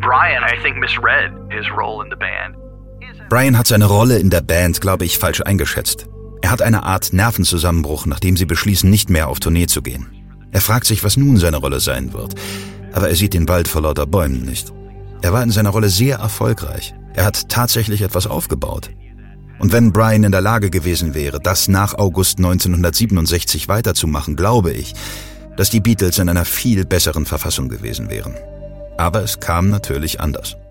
Brian, I think, misread his role in the band. Brian hat seine Rolle in der Band, glaube ich, falsch eingeschätzt. Er hat eine Art Nervenzusammenbruch, nachdem sie beschließen, nicht mehr auf Tournee zu gehen. Er fragt sich, was nun seine Rolle sein wird. Aber er sieht den Wald vor lauter Bäumen nicht. Er war in seiner Rolle sehr erfolgreich. Er hat tatsächlich etwas aufgebaut. Und wenn Brian in der Lage gewesen wäre, das nach August 1967 weiterzumachen, glaube ich, dass die Beatles in einer viel besseren Verfassung gewesen wären. Aber es kam natürlich anders.